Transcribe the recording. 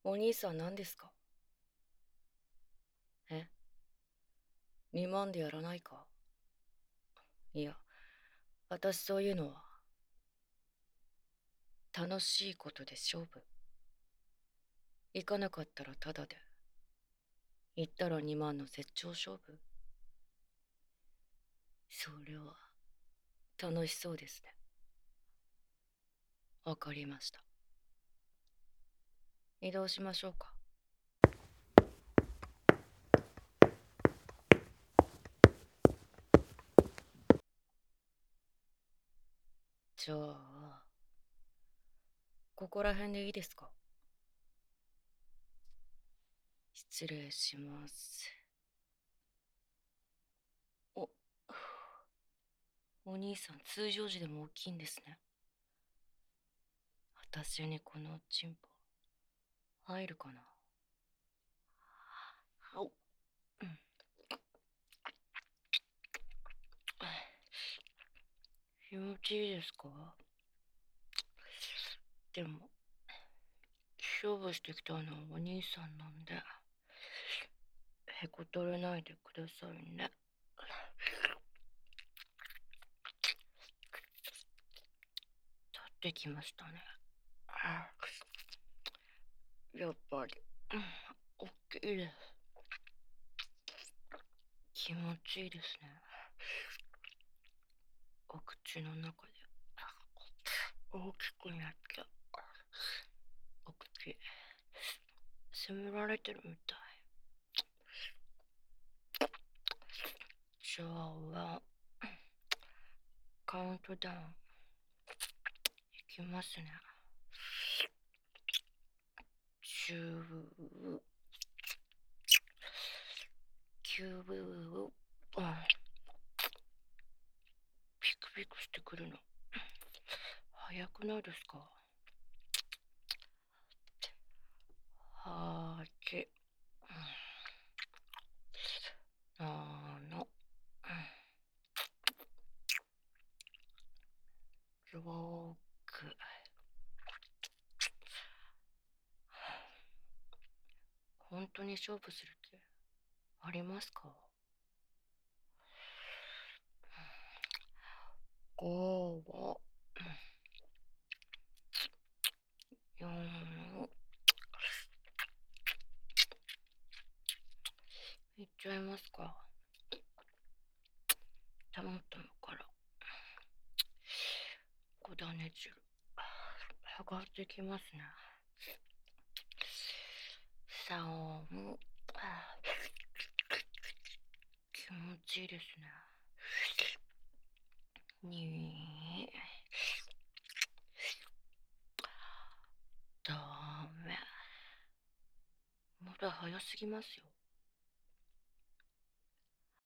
お兄さん何ですか？え？ 2 万でやらないか？いや、私そういうのは楽しいことで勝負。行かなかったらタダで。行ったら2万の絶頂勝負。それは楽しそうですね。わかりました。移動しましょうか。じゃあ、ここら辺でいいですか？失礼します。お、お兄さん通常時でも大きいんですね。私にこのチンポ入るかな？お、うん、気持ちいいですか？でも勝負してきたのはお兄さんなんで、へこたれないでくださいね。立ってきましたね。やっぱり、大きいです。気持ちいいですね。お口の中で大きくなって、お口、責められてるみたい。じゃあ、カウントダウンいきますね。10、9、ピクピクしてくるの。早くないですか？8、7、6。本当に勝負する気ありますか？5、4、いっちゃいますか？たまったのから小種汁上がってきますね。3、気持ちいいですね。2、ダメ。まだ早すぎますよ。